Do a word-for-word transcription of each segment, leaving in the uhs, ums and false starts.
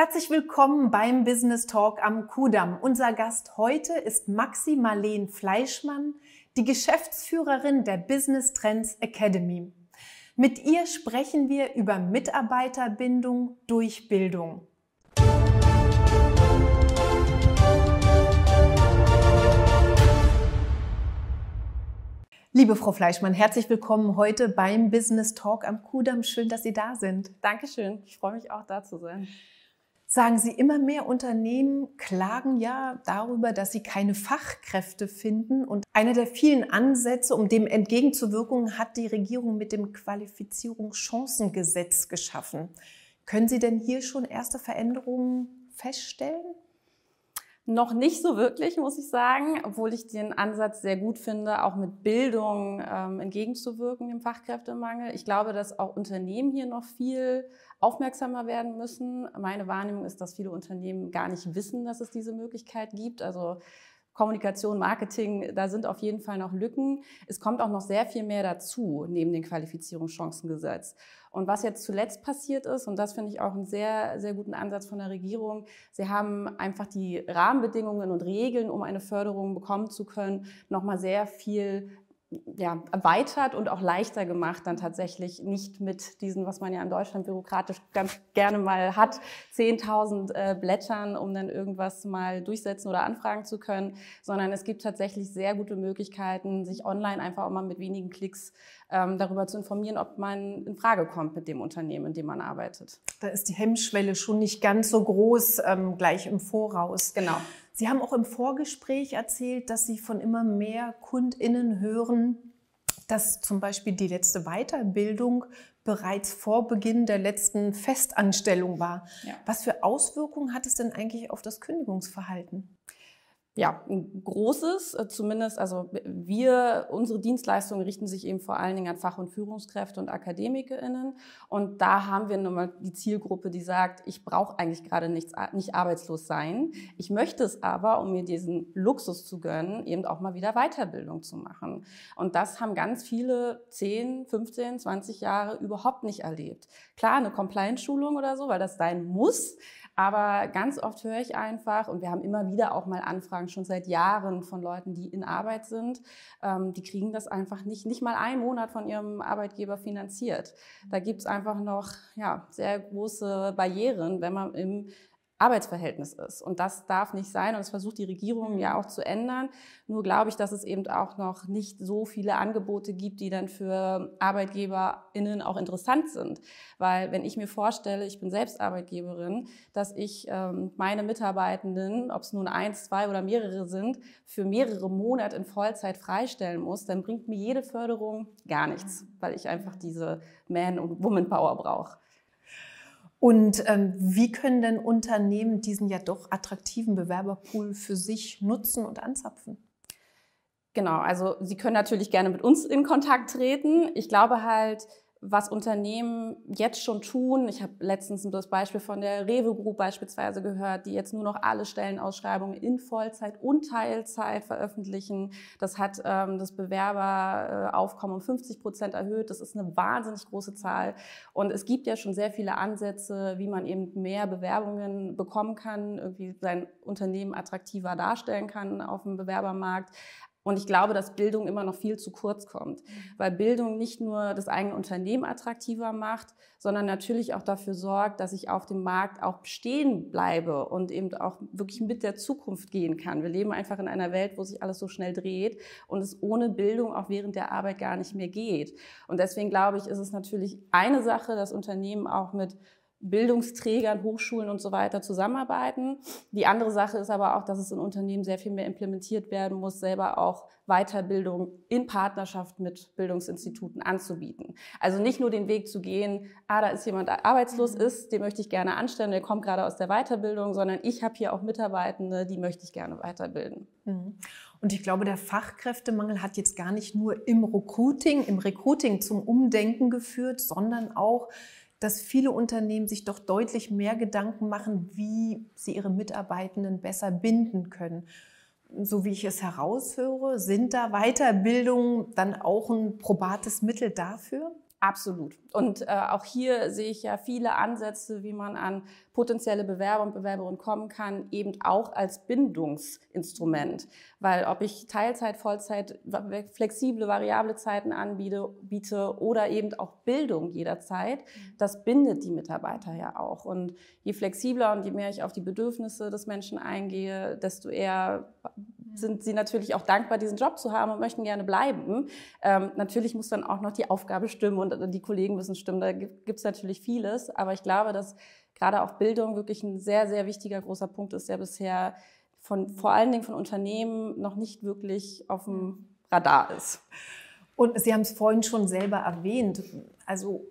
Herzlich willkommen beim Business Talk am Kudamm. Unser Gast heute ist Maxi Marleen Fleischmann, die Geschäftsführerin der Business Trends Academy. Mit ihr sprechen wir über Mitarbeiterbindung durch Bildung. Liebe Frau Fleischmann, herzlich willkommen heute beim Business Talk am Kudamm. Schön, dass Sie da sind. Dankeschön, ich freue mich auch, da zu sein. Sagen Sie, immer mehr Unternehmen klagen ja darüber, dass sie keine Fachkräfte finden. Und einer der vielen Ansätze, um dem entgegenzuwirken, hat die Regierung mit dem Qualifizierungschancengesetz geschaffen. Können Sie denn hier schon erste Veränderungen feststellen? Noch nicht so wirklich, muss ich sagen, obwohl ich den Ansatz sehr gut finde, auch mit Bildung ähm, entgegenzuwirken, dem Fachkräftemangel. Ich glaube, dass auch Unternehmen hier noch viel aufmerksamer werden müssen. Meine Wahrnehmung ist, dass viele Unternehmen gar nicht wissen, dass es diese Möglichkeit gibt. Also Kommunikation, Marketing, da sind auf jeden Fall noch Lücken. Es kommt auch noch sehr viel mehr dazu, neben dem Qualifizierungschancengesetz. Und was jetzt zuletzt passiert ist, und das finde ich auch einen sehr, sehr guten Ansatz von der Regierung, sie haben einfach die Rahmenbedingungen und Regeln, um eine Förderung bekommen zu können, nochmal sehr viel ja, erweitert und auch leichter gemacht, dann tatsächlich nicht mit diesen, was man ja in Deutschland bürokratisch ganz gerne mal hat, zehntausend äh, Blättern, um dann irgendwas mal durchsetzen oder anfragen zu können, sondern es gibt tatsächlich sehr gute Möglichkeiten, sich online einfach auch mal mit wenigen Klicks ähm, darüber zu informieren, ob man in Frage kommt mit dem Unternehmen, in dem man arbeitet. Da ist die Hemmschwelle schon nicht ganz so groß, ähm, gleich im Voraus. Genau. Sie haben auch im Vorgespräch erzählt, dass Sie von immer mehr KundInnen hören, dass zum Beispiel die letzte Weiterbildung bereits vor Beginn der letzten Festanstellung war. Ja. Was für Auswirkungen hat es denn eigentlich auf das Kündigungsverhalten? Ja, ein großes, zumindest, also wir, unsere Dienstleistungen richten sich eben vor allen Dingen an Fach- und Führungskräfte und AkademikerInnen. Und da haben wir nun mal die Zielgruppe, die sagt, ich brauche eigentlich gerade nichts, nicht arbeitslos sein. Ich möchte es aber, um mir diesen Luxus zu gönnen, eben auch mal wieder Weiterbildung zu machen. Und das haben ganz viele zehn, fünfzehn, zwanzig Jahre überhaupt nicht erlebt. Klar, eine Compliance-Schulung oder so, weil das sein muss. Aber ganz oft höre ich einfach, und wir haben immer wieder auch mal Anfragen schon seit Jahren von Leuten, die in Arbeit sind, ähm, die kriegen das einfach nicht, nicht mal einen Monat von ihrem Arbeitgeber finanziert. Da gibt es einfach noch ja, sehr große Barrieren, wenn man im Arbeitsverhältnis ist. Und das darf nicht sein. Und das versucht die Regierung ja auch zu ändern. Nur glaube ich, dass es eben auch noch nicht so viele Angebote gibt, die dann für ArbeitgeberInnen auch interessant sind. Weil wenn ich mir vorstelle, ich bin selbst Arbeitgeberin, dass ich ähm, meine Mitarbeitenden, ob es nun eins, zwei oder mehrere sind, für mehrere Monate in Vollzeit freistellen muss, dann bringt mir jede Förderung gar nichts, weil ich einfach diese Man- und Woman-Power brauche. Und ähm, wie können denn Unternehmen diesen ja doch attraktiven Bewerberpool für sich nutzen und anzapfen? Genau, also Sie können natürlich gerne mit uns in Kontakt treten. Ich glaube halt, was Unternehmen jetzt schon tun, ich habe letztens das Beispiel von der Rewe Group beispielsweise gehört, die jetzt nur noch alle Stellenausschreibungen in Vollzeit und Teilzeit veröffentlichen. Das hat ähm, das Bewerberaufkommen um fünfzig Prozent erhöht. Das ist eine wahnsinnig große Zahl. Und es gibt ja schon sehr viele Ansätze, wie man eben mehr Bewerbungen bekommen kann, irgendwie sein Unternehmen attraktiver darstellen kann auf dem Bewerbermarkt. Und ich glaube, dass Bildung immer noch viel zu kurz kommt, weil Bildung nicht nur das eigene Unternehmen attraktiver macht, sondern natürlich auch dafür sorgt, dass ich auf dem Markt auch bestehen bleibe und eben auch wirklich mit der Zukunft gehen kann. Wir leben einfach in einer Welt, wo sich alles so schnell dreht und es ohne Bildung auch während der Arbeit gar nicht mehr geht. Und deswegen glaube ich, ist es natürlich eine Sache, dass Unternehmen auch mit Bildungsträgern, Hochschulen und so weiter zusammenarbeiten. Die andere Sache ist aber auch, dass es in Unternehmen sehr viel mehr implementiert werden muss, selber auch Weiterbildung in Partnerschaft mit Bildungsinstituten anzubieten. Also nicht nur den Weg zu gehen, ah, da ist jemand, der arbeitslos ist, den möchte ich gerne anstellen, der kommt gerade aus der Weiterbildung, sondern ich habe hier auch Mitarbeitende, die möchte ich gerne weiterbilden. Und ich glaube, der Fachkräftemangel hat jetzt gar nicht nur im Recruiting, im Recruiting zum Umdenken geführt, sondern auch dass viele Unternehmen sich doch deutlich mehr Gedanken machen, wie sie ihre Mitarbeitenden besser binden können. So wie ich es heraushöre, sind da Weiterbildungen dann auch ein probates Mittel dafür? Absolut. Und äh, auch hier sehe ich ja viele Ansätze, wie man an potenzielle Bewerber und Bewerberinnen kommen kann, eben auch als Bindungsinstrument. Weil ob ich Teilzeit, Vollzeit, flexible, variable Zeiten anbiete biete oder eben auch Bildung jederzeit, das bindet die Mitarbeiter ja auch. Und je flexibler und je mehr ich auf die Bedürfnisse des Menschen eingehe, desto eher sind sie natürlich auch dankbar, diesen Job zu haben und möchten gerne bleiben. Ähm, natürlich muss dann auch noch die Aufgabe stimmen und die Kollegen müssen stimmen. Da gibt es natürlich vieles. Aber ich glaube, dass gerade auch Bildung wirklich ein sehr, sehr wichtiger, großer Punkt ist, der bisher von, vor allen Dingen von Unternehmen noch nicht wirklich auf dem Radar ist. Und Sie haben es vorhin schon selber erwähnt. Also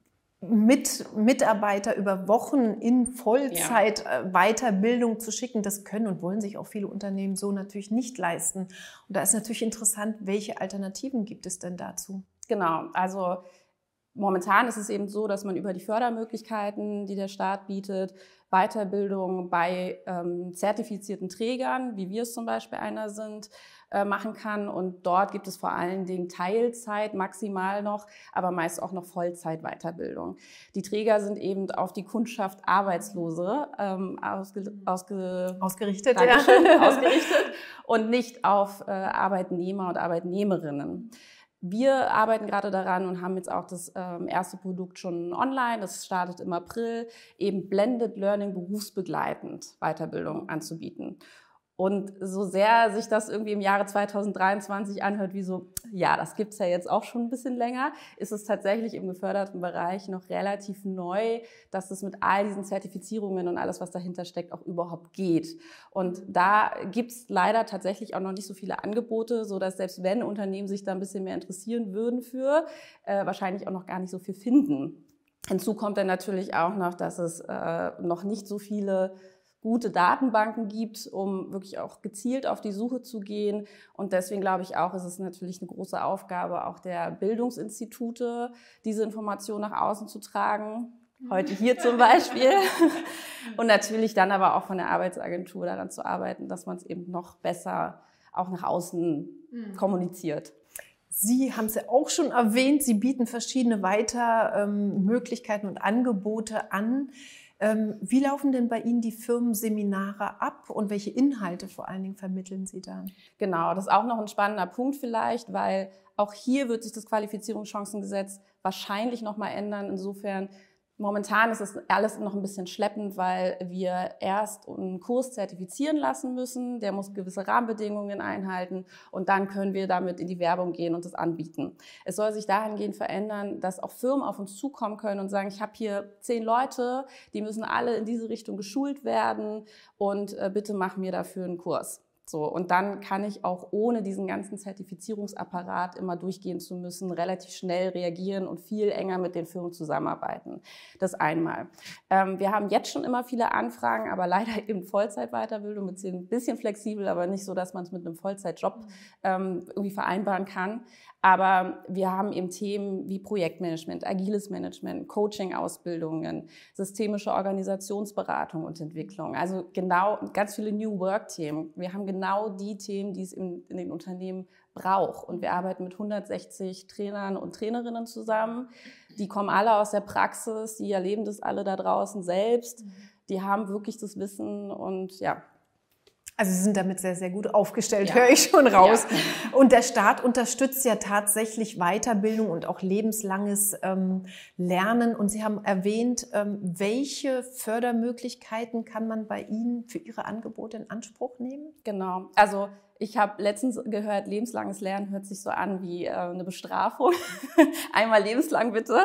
mit Mitarbeiter über Wochen in Vollzeit ja. Weiterbildung zu schicken, das können und wollen sich auch viele Unternehmen so natürlich nicht leisten. Und da ist natürlich interessant, welche Alternativen gibt es denn dazu? Genau, also momentan ist es eben so, dass man über die Fördermöglichkeiten, die der Staat bietet, Weiterbildung bei ähm, zertifizierten Trägern, wie wir es zum Beispiel einer sind, äh, machen kann. Und dort gibt es vor allen Dingen Teilzeit maximal noch, aber meist auch noch Vollzeit-Weiterbildung. Die Träger sind eben auf die Kundschaft Arbeitslose ähm, ausge, ausge, ausgerichtet, ja. ausgerichtet und nicht auf äh, Arbeitnehmer und Arbeitnehmerinnen. Wir arbeiten gerade daran und haben jetzt auch das ähm, erste Produkt schon online, das startet im April, eben Blended Learning berufsbegleitend Weiterbildung anzubieten. Und so sehr sich das irgendwie im Jahre zweitausenddreiundzwanzig anhört, wie so, ja, das gibt's ja jetzt auch schon ein bisschen länger, ist es tatsächlich im geförderten Bereich noch relativ neu, dass es mit all diesen Zertifizierungen und alles, was dahinter steckt, auch überhaupt geht. Und da gibt's leider tatsächlich auch noch nicht so viele Angebote, so dass selbst wenn Unternehmen sich da ein bisschen mehr interessieren würden für, äh, wahrscheinlich auch noch gar nicht so viel finden. Hinzu kommt dann natürlich auch noch, dass es äh, noch nicht so viele gute Datenbanken gibt, um wirklich auch gezielt auf die Suche zu gehen. Und deswegen glaube ich auch, ist es natürlich eine große Aufgabe auch der Bildungsinstitute, diese Information nach außen zu tragen. Heute hier zum Beispiel. Und natürlich dann aber auch von der Arbeitsagentur daran zu arbeiten, dass man es eben noch besser auch nach außen mhm. kommuniziert. Sie haben es ja auch schon erwähnt, Sie bieten verschiedene Weitermöglichkeiten ähm, und Angebote an. Ähm, wie laufen denn bei Ihnen die Firmenseminare ab und welche Inhalte vor allen Dingen vermitteln Sie da? Genau, das ist auch noch ein spannender Punkt vielleicht, weil auch hier wird sich das Qualifizierungschancengesetz wahrscheinlich noch mal ändern. Insofern momentan ist es alles noch ein bisschen schleppend, weil wir erst einen Kurs zertifizieren lassen müssen. Der muss gewisse Rahmenbedingungen einhalten und dann können wir damit in die Werbung gehen und das anbieten. Es soll sich dahingehend verändern, dass auch Firmen auf uns zukommen können und sagen, ich habe hier zehn Leute, die müssen alle in diese Richtung geschult werden und äh, bitte mach mir dafür einen Kurs. So, und dann kann ich auch ohne diesen ganzen Zertifizierungsapparat immer durchgehen zu müssen, relativ schnell reagieren und viel enger mit den Firmen zusammenarbeiten. Das einmal. Ähm, wir haben jetzt schon immer viele Anfragen, aber leider eben Vollzeitweiterbildung, beziehungsweise ein bisschen flexibel, aber nicht so, dass man es mit einem Vollzeitjob ähm, irgendwie vereinbaren kann. Aber wir haben eben Themen wie Projektmanagement, agiles Management, Coaching-Ausbildungen, systemische Organisationsberatung und Entwicklung. Also genau ganz viele New Work-Themen. Wir haben genau die Themen, die es in, in den Unternehmen braucht. Und wir arbeiten mit hundertsechzig Trainern und Trainerinnen zusammen. Die kommen alle aus der Praxis, die erleben das alle da draußen selbst. Die haben wirklich das Wissen und ja. Also Sie sind damit sehr, sehr gut aufgestellt, ja. Höre ich schon raus. Ja. Und der Staat unterstützt ja tatsächlich Weiterbildung und auch lebenslanges ähm, Lernen. Und Sie haben erwähnt, ähm, welche Fördermöglichkeiten kann man bei Ihnen für Ihre Angebote in Anspruch nehmen? Genau, also ich habe letztens gehört, lebenslanges Lernen hört sich so an wie äh, eine Bestrafung. Einmal lebenslang bitte.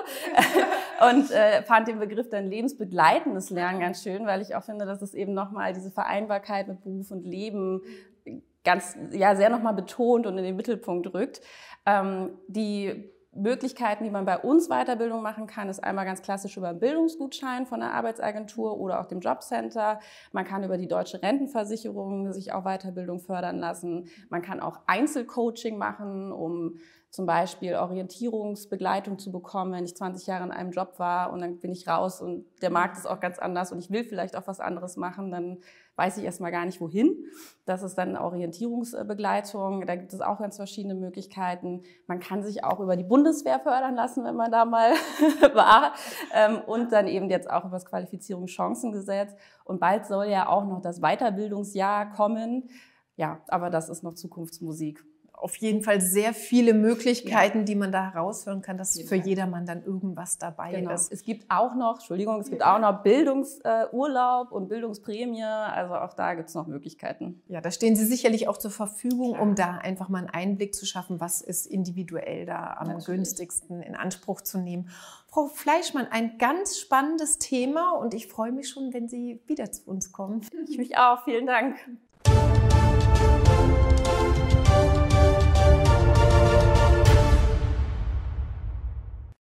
Und äh, fand den Begriff dann lebensbegleitendes Lernen ganz schön, weil ich auch finde, dass es eben nochmal diese Vereinbarkeit mit Beruf und Leben ganz, ja, sehr nochmal betont und in den Mittelpunkt rückt. Ähm, die Möglichkeiten, die man bei uns Weiterbildung machen kann, ist einmal ganz klassisch über einen Bildungsgutschein von der Arbeitsagentur oder auch dem Jobcenter. Man kann über die Deutsche Rentenversicherung sich auch Weiterbildung fördern lassen. Man kann auch Einzelcoaching machen, um zum Beispiel Orientierungsbegleitung zu bekommen, wenn ich zwanzig Jahre in einem Job war und dann bin ich raus und der Markt ist auch ganz anders und ich will vielleicht auch was anderes machen, dann weiß ich erstmal gar nicht, wohin. Das ist dann Orientierungsbegleitung. Da gibt es auch ganz verschiedene Möglichkeiten. Man kann sich auch über die Bundeswehr fördern lassen, wenn man da mal war. Und dann eben jetzt auch über das Qualifizierungschancengesetz. Und bald soll ja auch noch das Weiterbildungsjahr kommen. Ja, aber das ist noch Zukunftsmusik. Auf jeden Fall sehr viele Möglichkeiten, ja, die man da heraushören kann, dass für Fall. jedermann dann irgendwas dabei genau. ist. Es gibt auch noch, Entschuldigung, es gibt auch noch Bildungsurlaub und Bildungsprämie, also auch da gibt es noch Möglichkeiten. Ja, da stehen Sie sicherlich auch zur Verfügung, um da einfach mal einen Einblick zu schaffen, was ist individuell da am Natürlich. günstigsten in Anspruch zu nehmen. Frau Fleischmann, ein ganz spannendes Thema und ich freue mich schon, wenn Sie wieder zu uns kommen. Ich mich auch, vielen Dank.